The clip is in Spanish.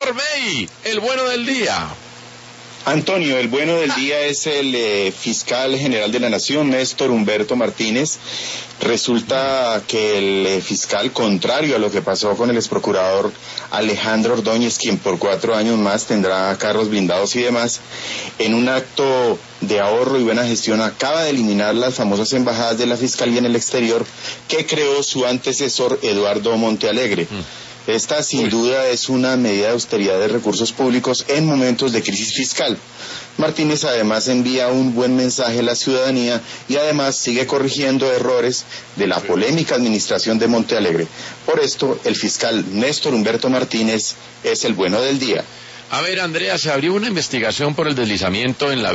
Orbey, el bueno del día. Antonio, el bueno del día es el fiscal general de la Nación, Néstor Humberto Martínez. Resulta que el fiscal, contrario a lo que pasó con el exprocurador Alejandro Ordóñez, quien por 4 años más tendrá carros blindados y demás, en un acto de ahorro y buena gestión acaba de eliminar las famosas embajadas de la Fiscalía en el exterior que creó su antecesor Eduardo Montealegre. Esta sin duda es una medida de austeridad de recursos públicos en momentos de crisis fiscal. Martínez además envía un buen mensaje a la ciudadanía y además sigue corrigiendo errores de la polémica administración de Montealegre. Por esto, el fiscal Néstor Humberto Martínez es el bueno del día. A ver, Andrea, se abrió una investigación por el deslizamiento en la